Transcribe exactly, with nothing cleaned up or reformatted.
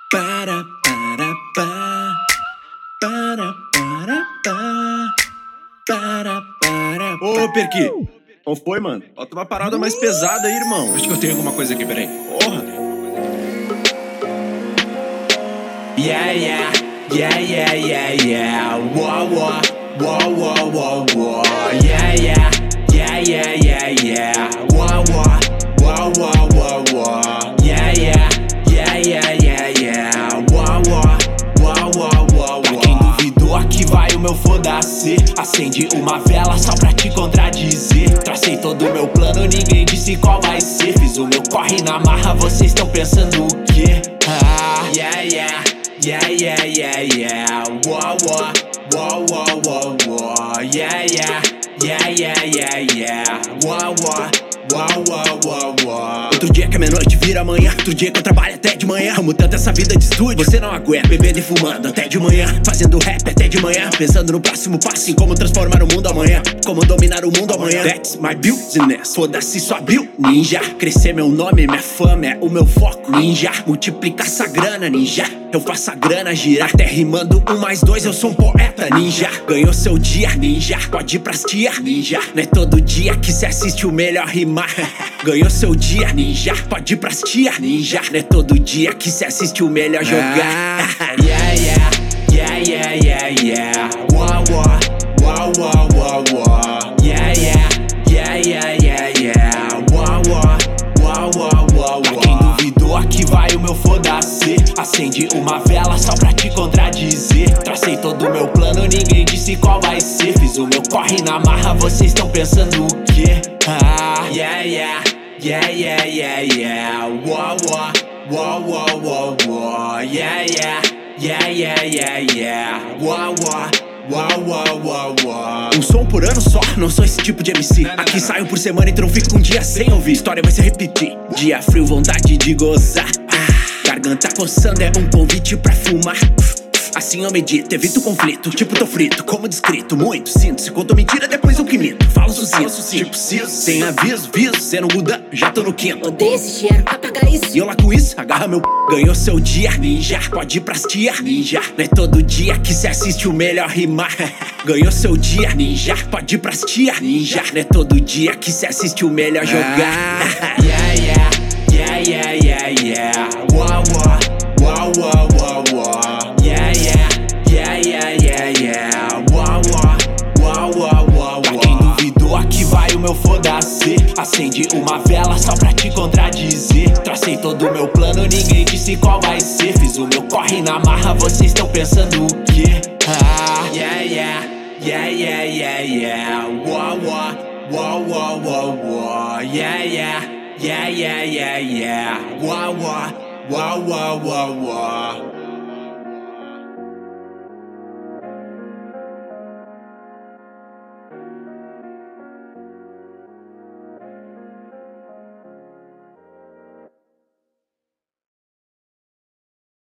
Para, para, pá. Para, para, pá. Para, para, pá. Ô, Perqui, qual foi, mano? Bota uma parada mais pesada aí, irmão. Acho que eu tenho alguma coisa aqui, peraí. Porra. Yeah, yeah, yeah, yeah, yeah, yeah. Wow, wow, wow, wow, wow, wow. Yeah, yeah, yeah, yeah, yeah, yeah. Wow, wow, wow, wow, wow, wow. Yeah, yeah, yeah, yeah, yeah, yeah. Wow, wow, wow, wow, wow. Pra quem duvidou, aqui vai o meu foda-se. Acende uma vela só pra te contradizer. Tracei todo o meu plano, ninguém disse qual vai ser. Fiz o meu corre na marra, vocês estão pensando o quê? Ah, yeah, yeah. Yeah, yeah, yeah, yeah. Wow, wow, wow, wow, wow, wow. Yeah, yeah, yeah, yeah, yeah, yeah. Wow, wow, wow, wow, wow, wow. Outro dia que a minha noite vira amanhã. Outro dia que eu trabalho até de manhã. Amo tanto essa vida de estúdio, você não aguenta. Bebendo e fumando até de manhã. Fazendo rap até de manhã. Pensando no próximo passo, em como transformar o mundo amanhã. Como dominar o mundo amanhã. That's my business. Foda-se sua build, ninja. Crescer meu nome, minha fama é o meu foco, ninja. Multiplicar essa grana, ninja. Eu faço a grana girar. Até rimando um mais dois, eu sou um poeta, ninja. Ganhou seu dia, ninja. Pode ir pras tia, ninja. Não é todo dia que cê assiste o melhor rimar. Ganhou seu dia, ninja. Pode ir pras tia, ninja. Não é todo dia que cê assiste o melhor jogar. Yeah, yeah, yeah, yeah, yeah, yeah. Wow, wow, wow, wow, wow, wow. Yeah, yeah, yeah, yeah, yeah, yeah. Wow, wow, wow, wow, wow, wow. Pra quem duvidou, aqui vai o meu foda-se. Acende uma vela só pra te contradizer. Tracei todo o meu plano, ninguém disse qual vai ser. Fiz o meu corre na marra, vocês estão pensando o quê? Ah, yeah, yeah, yeah, yeah, yeah, yeah. Wow, wow, wow, wow, wow, wow. Yeah, yeah, yeah, yeah, yeah, yeah. Wow, wow. Uau, uau, uau, uau. Um som por ano só, não sou esse tipo de M C. Não, não, Aqui não, saio por semana, então fico um dia sem ouvir. História vai se repetir. Dia frio, vontade de gozar. ah, Garganta coçando é um convite pra fumar. Assim eu medito, evito conflito. Tipo tô frito, como descrito. Muito sinto, se conto mentira, depois eu que minto. Falo sucinto, tipo preciso. Sem aviso, viso, cê não muda, já tô no quinto. Odeio esse cheiro, apaga isso. E eu lá com isso, agarra meu p... Ganhou seu dia, ninja. Pode ir pras tia, ninja. Não é todo dia que cê assiste o melhor rimar. Ganhou seu dia, ninja. Pode ir pras tia, ninja. Não é todo dia que cê assiste o melhor jogar. Yeah, yeah, yeah, yeah, yeah, yeah. Wow, wow, wow, wow, wow, wow. Yeah, yeah, yeah, yeah, yeah, yeah. Wow, wow, wow, wow, wow. Pra quem duvidou, aqui vai o meu foda-se. Acende uma vela só pra te contradizer. Tracei todo o meu plano, ninguém disse qual vai ser. Fiz o meu corre na marra, vocês estão pensando o quê? Ah, yeah, yeah, yeah, yeah, yeah, yeah. Wow, wow, wow, wow, wow, wow. Yeah, yeah, yeah, yeah, yeah, yeah. Wow, wow, wow, wow, wow, wow.